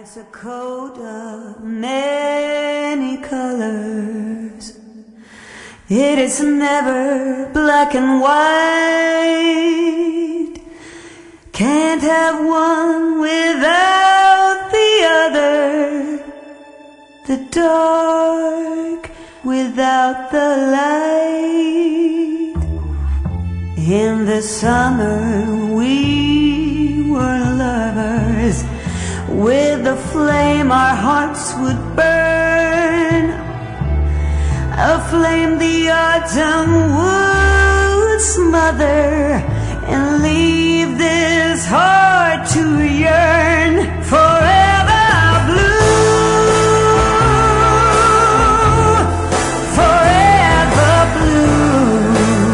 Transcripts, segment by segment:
Life's a coat of many colors. It is never black and white. Can't have one without the other. The dark without the light. In the summer we were lovers. With the flame our hearts would burn, a flame the autumn would smother, and leave this heart to yearn forever blue, forever blue.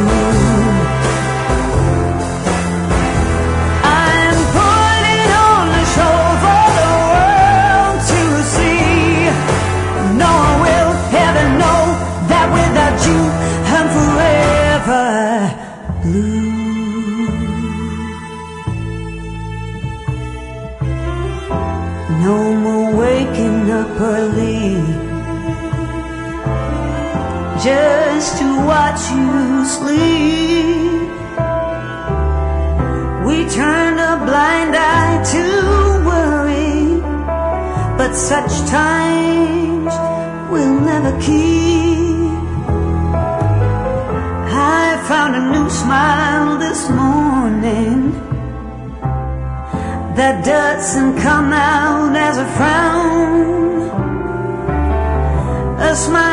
I'm putting on a show for the world to see. No one will ever know that without you I'm forever blue. No more waking up early just to watch you sleep. We turn a blind eye to worry, but such times we'll never keep. I found a new smile this morning that doesn't come out as a frown, a smile